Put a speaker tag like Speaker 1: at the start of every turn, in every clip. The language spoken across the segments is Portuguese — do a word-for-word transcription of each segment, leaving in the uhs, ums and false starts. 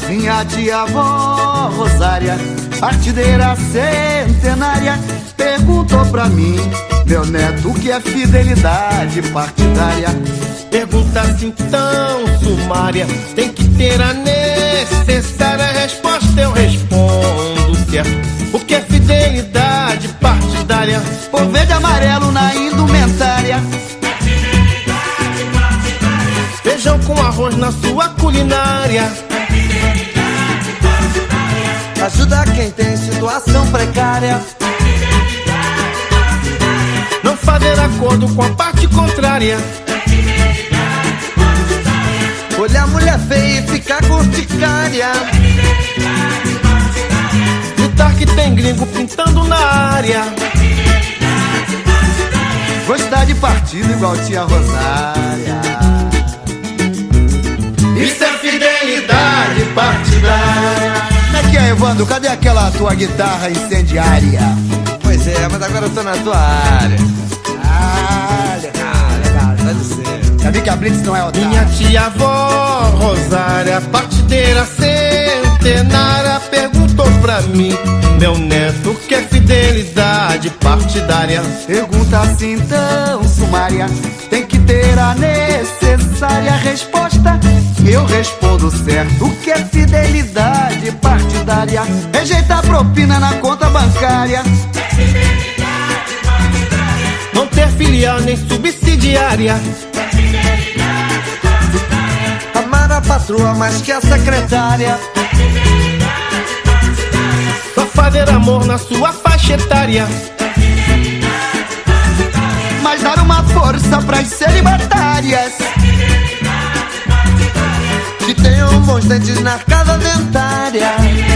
Speaker 1: Minha tia-avó Rosária, partideira centenária, perguntou pra mim, meu neto, o que é fidelidade partidária?
Speaker 2: Pergunta assim tão sumária, tem que ter a necessária resposta. Eu respondo certo. O que é fidelidade partidária?
Speaker 1: Pôr verde e amarelo na indumentária,
Speaker 2: feijão com arroz na sua culinária,
Speaker 1: ajuda quem tem situação precária,
Speaker 2: não fazer acordo com a parte contrária,
Speaker 1: olhar a mulher feia e ficar com urticária,
Speaker 2: gritar que tem gringo pintando na área,
Speaker 1: gostar de partido igual tia Rosária.
Speaker 2: Isso é fidelidade partidária.
Speaker 1: Como é que é, Evandro? Cadê aquela tua guitarra incendiária?
Speaker 3: Pois é, mas agora eu tô na tua área.
Speaker 1: Ah, legal, legal, dá licença. Já vi que a Blitz não é otária.
Speaker 2: Minha tia-avó Rosária, partideira centenária, perguntou pra mim, meu neto, o que é fidelidade partidária?
Speaker 1: Pergunta assim tão sumária, tem que ter a necessária resposta. Eu respondo certo. O que é fidelidade partidária? Rejeitar propina na conta bancária,
Speaker 2: Não ter filial nem subsidiária,
Speaker 1: amar a patroa mais que a secretária,
Speaker 2: só fazer amor na sua faixa etária,
Speaker 1: mas dar uma força pras celibatárias que tenham bons dentes na arcada dentária,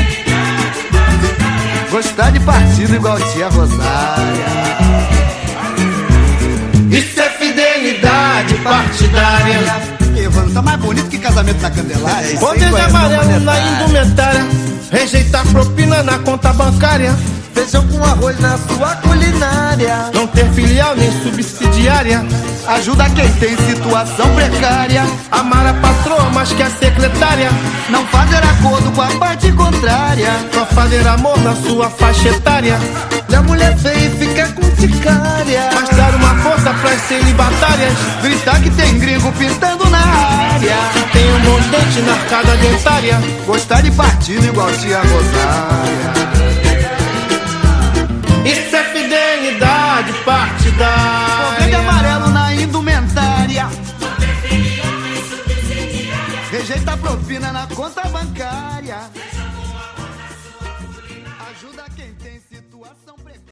Speaker 1: gostar de partido igual tia Rosária.
Speaker 2: isso é fidelidade partidária.
Speaker 1: Evandro, tá mais bonito que casamento na Candelária.
Speaker 2: Poder de amarelo na indumentária, rejeitar propina na conta bancária,
Speaker 1: Feijão com arroz na sua culinária,
Speaker 2: não ter filial nem subsidiária,
Speaker 1: ajuda quem tem situação precária,
Speaker 2: amar a patroa mais que a secretária,
Speaker 1: não fazer acordo com a parte contrária,
Speaker 2: só fazer amor na sua faixa etária,
Speaker 1: e a mulher feia e fica com ticária,
Speaker 2: mas dar uma força pras celibatárias,
Speaker 1: gritar que tem gringo pintando na área,
Speaker 2: tem um bom dente na arcada dentária,
Speaker 1: gostar de partido igual tia Rosária.
Speaker 2: isso é fidelidade partidária.
Speaker 1: Verde e amarelo na indumentária, rejeita a propina na conta bancária, ajuda quem tem situação precária.